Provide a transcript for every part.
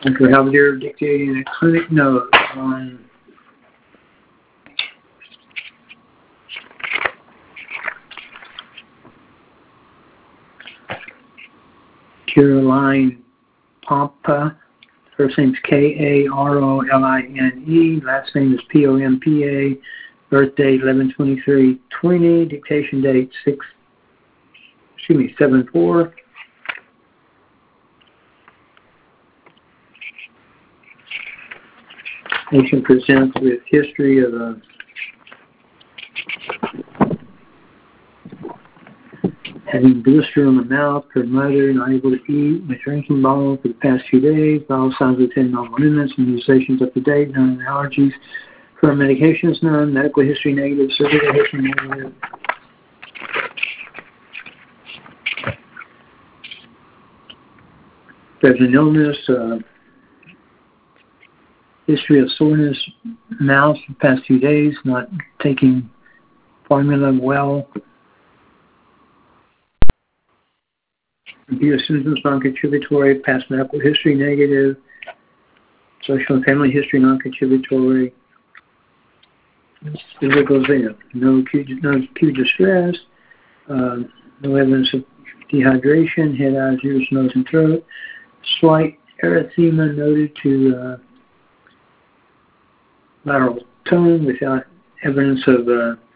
Dr. Halberdier dictating a clinic note on Caroline Pompa. First name is Karoline, last name is Pompa, birthday 11/23/20, dictation date 7/4. Patient presents with history of having blister on the mouth, her mother not able to eat, with drinking bottle for the past few days, vital signs of 10 normal limits, immunizations up to date, none allergies, current medications none, medical history negative, surgical history negative. There's an illness, history of soreness, mouth the past few days, not taking formula well. Computer symptoms non-contributory, past medical history negative, social and family history non-contributory. Physical exam, no acute distress, no evidence of dehydration, head, eyes, ears, nose, and throat. Slight erythema noted to lateral tone without evidence of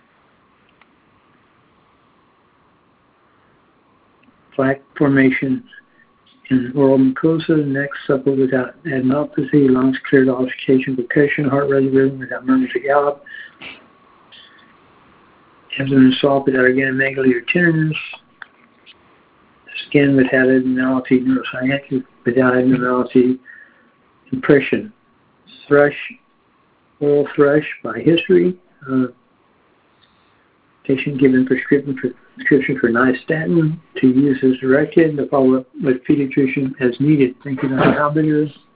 plaque formation in oral mucosa, neck supple without adenopathy, lungs cleared, auscultation, percussion, heart rate rhythm without murmurs or gallop, abdomen soft without again-megaly or tenderness, skin without abnormality, neurosciatic without abnormality, impression, thrush, oral thrush by history, patient given prescription for nystatin to use as directed, to follow up with pediatrician as needed. Thank you, Dr. Halberdier.